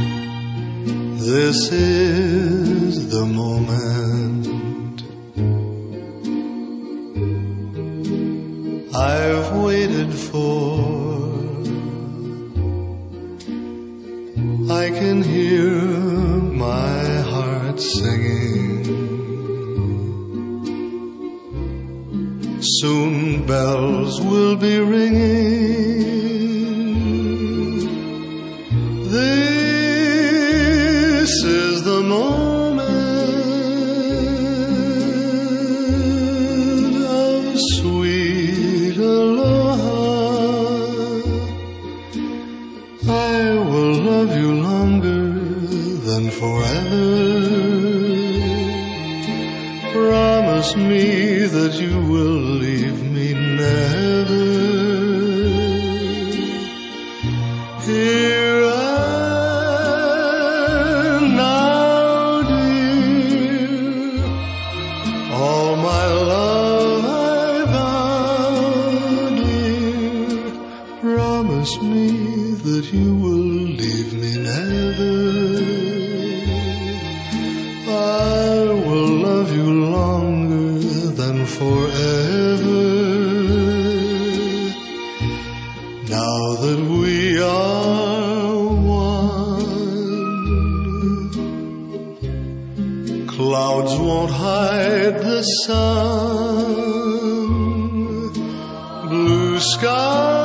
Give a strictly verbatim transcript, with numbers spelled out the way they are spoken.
This is the moment I've waited for. I can hear my heart singing. Soon bells will be ringing. This is the moment of sweet aloha. I will love you longer than forever. Promise me that you will leave me never. Here and now, dear, all my love I vow, dear. Promise me that you will leave me never. I will love you longer than forever. Now that we are one, clouds won't hide the sun, blue skies